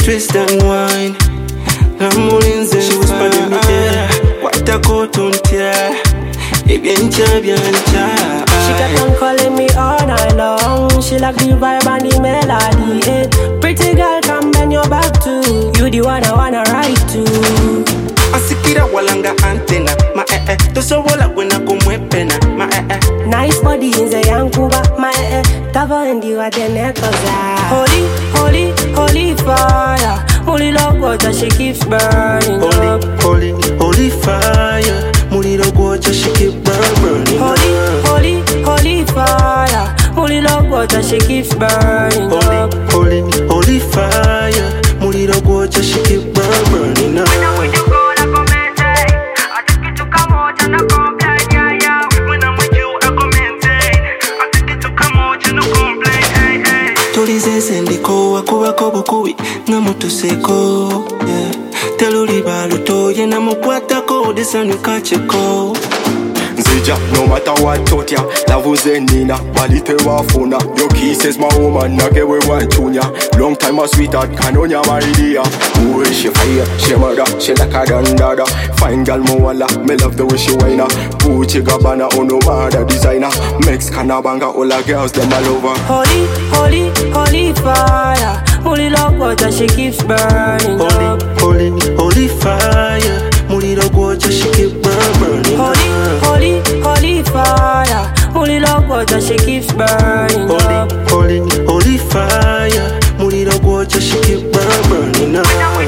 twist and wine. She was spreading me there. What a cotton tear. She kept on calling me all night long. She like the vibe and the melody, eh. Pretty girl, come bend your back too. You the one I wanna ride to. Asikira walanga antena. Ma Toso wala wena kumwepena. Ma Nice body in the Yankuba. Ma Tava and you at the neck of that. Holy, holy, holy fire. Holy love water, she keeps burning. Holy, holy, holy fire. Holy love water, she keeps burning. Holy, holy, holy fire. Holy love water, she keeps burning. Holy, holy, holy fire. Holy love water, she keeps burning. Sendiko akubako bukubi nga mutuseko teluli balutoye namukwatako desanuka cheko Nzija, no matter what thought ya Lavuze nina, balite wafuna Your kisses my woman, nagewe wanchunya Long time a sweetheart, kanonya maridia Uwe she fire, she murder, she like a dandada Fine girl mo wala, me love the way she whina Puchi gabana, ono mada designer Mex kanabanga, all the girls, them all over Holy, holy, holy fire Holy love water, she keeps burning. Holy, holy, holy fire Holy love water, she keeps burning. Holy, holy, holy fire Holy love water, she keeps burning. Holy, holy, holy fire Holy love water, she keeps burning.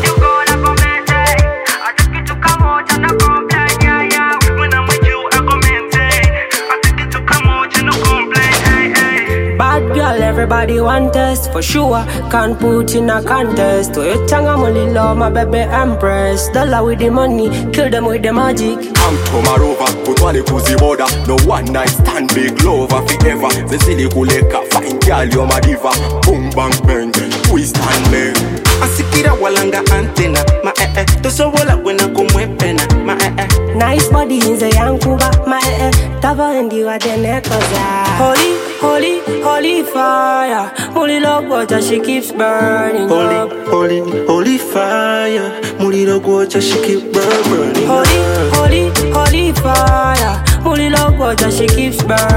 Bad girl, everybody want us for sure. Can't put in a contest. To your tongue, I'm only love my baby empress. Dollar with the money, kill them with the magic. I'm Tomarova, put wale kuziboda No one night stand, big love forever Zesili kuleka, fine girl, you're my diva Boom bang bang, twist and bang Asikira walanga antena. Ma Toso wala wena kumwepena. Ma Nice body in the Yankuba. Ma Tava and you at the neck of that. Holy, holy, holy fire. Holy love water, she keeps burning. Holy, holy, holy fire Holy love water, she keeps burning. Holy, holy, holy fire. Holy love water, she keeps burning.